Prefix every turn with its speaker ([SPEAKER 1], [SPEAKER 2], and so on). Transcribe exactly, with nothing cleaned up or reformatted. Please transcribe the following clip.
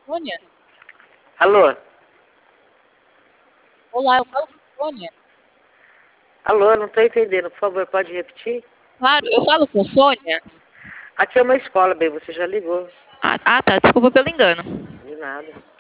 [SPEAKER 1] Sônia?
[SPEAKER 2] Alô?
[SPEAKER 1] Olá, eu falo com Sônia.
[SPEAKER 2] Alô, não estou entendendo. Por favor, pode repetir?
[SPEAKER 1] Claro, eu falo com Sônia.
[SPEAKER 2] Aqui é uma escola, bem, você já ligou.
[SPEAKER 1] Ah, ah, tá, desculpa pelo engano.
[SPEAKER 2] De nada.